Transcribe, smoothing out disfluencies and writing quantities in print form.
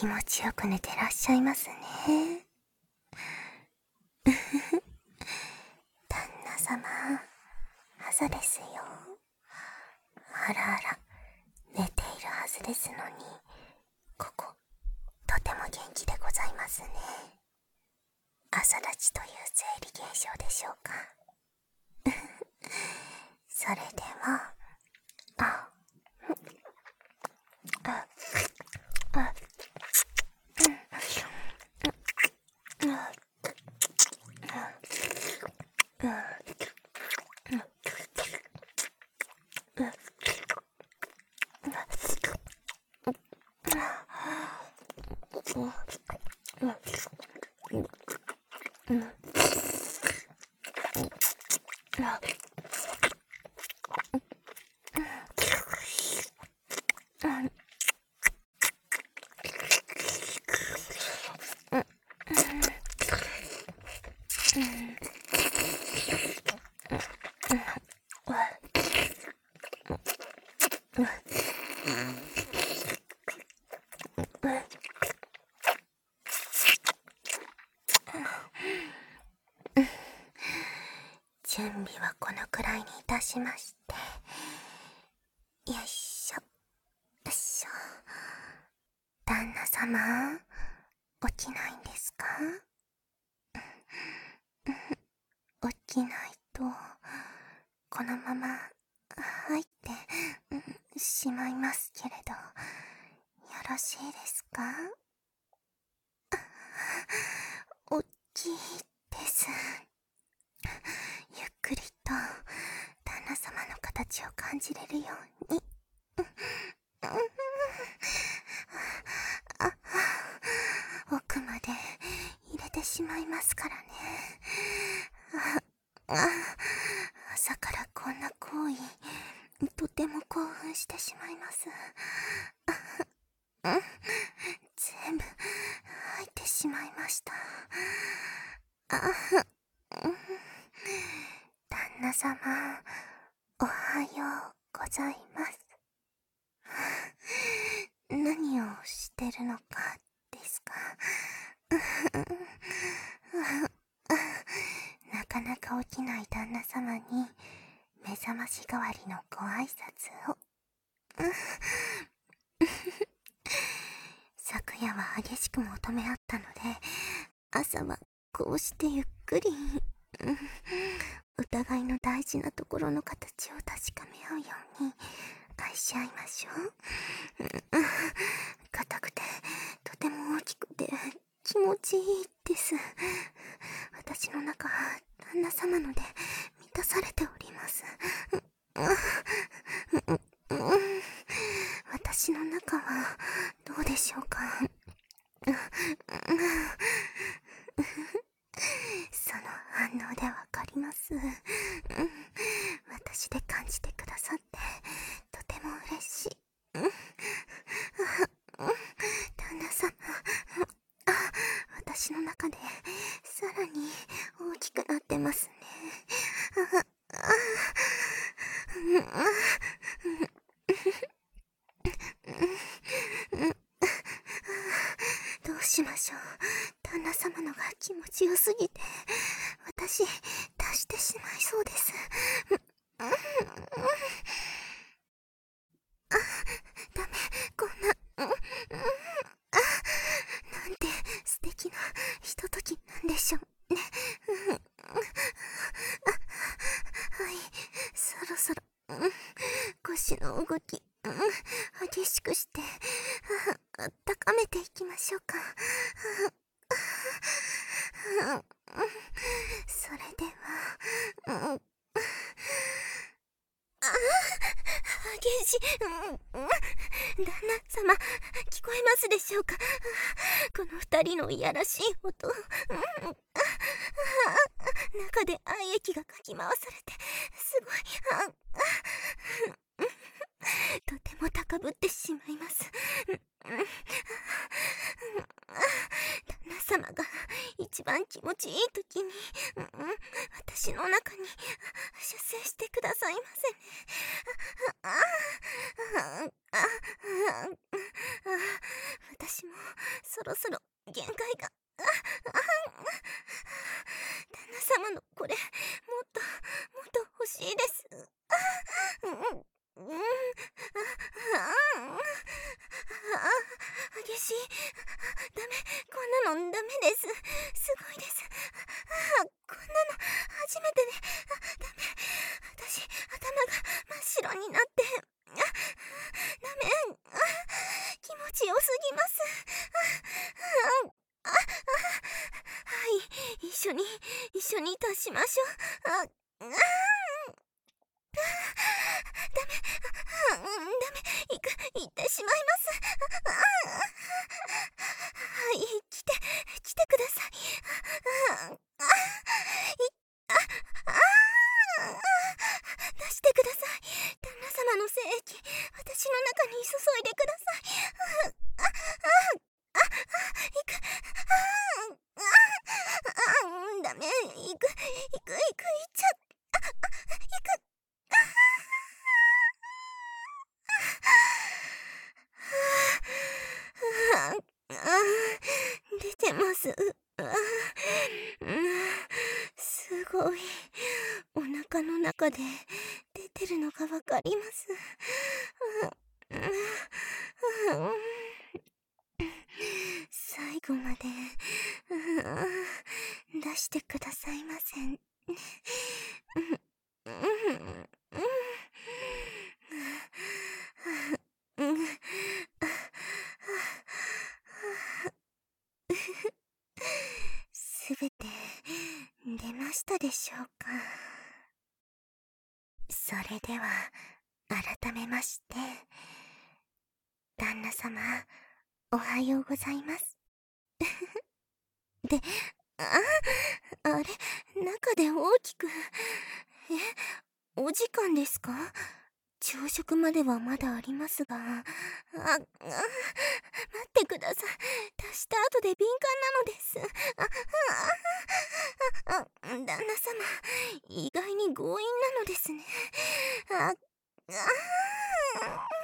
気持ちよく寝てらっしゃいますね。旦那様、朝ですよ。あらあら、寝ているはずですのに、ここ、とても元気でございますね。朝立ちという生理現象でしょうか。それでは、準備はこのくらいにいたしまして、よいしょ、よいしょ。旦那様、起きないんですか？起きないと、このまま入ってしまいますけれど、よろしいですか？大きいです。ゆっくりと旦那様の形を感じれるように。奥まで入れてしまいますからね。朝からこんな行為、とても興奮してしまいます。全部入ってしまいました。旦那様、おはようございます。何をしてるのかですか？なかなか起きない旦那様に目覚まし代わりのご挨拶を。昨夜は激しく求め合ったので、朝はこうしてゆっくり、お互いの大事なところの形を確かめ合うように愛し合いましょう。硬くてとても大きくて気持ちいいです。私の中は旦那様ので満たされております。私の中はどうでしょうか？その反応でわかります。私で感じてくださってとても嬉しい。旦那様、私の中でさらに大きくなってますね。どうしましょう。旦那様のが気持ちよすぎて、私、出してしまいそうです。ダメ、こんな、なんて素敵なひとときなんでしょうね。はい、そろそろ、腰の動き、激しくして、高めていきましょうか。それでは、激しい、旦那様、聞こえますでしょうか？この二人のいやらしい音、中で愛液がかき回されて、すごい、とても高ぶってしまいます。旦那様が一番気持ちいい時に、私の中に出生してくださいませね。私私もそろそろ限界が。旦那様のこれ、もっと欲しいです。激しい。ダメ、こんなのダメです。すごいです。こんなの初めてで、ダメ。私、頭が真っ白になって、ダメ。気持ちよすぎます。はい、一緒に足しましょう。ダメ。行ってしまいます。はい、来てください。出してください。旦那様の精液、私の中に注いでください。行く。ダメ、行っちゃう。行く。出てます。すごい。お腹の中で出てるのがわかります。最後まで出してくださいません。すべて出ましたでしょうか。それでは改めまして、旦那様、おはようございます。で、あれ、中で大きく、お時間ですか？朝食まではまだありますが、待ってください。足した後で敏感なのです。旦那様、意外に強引なのですね。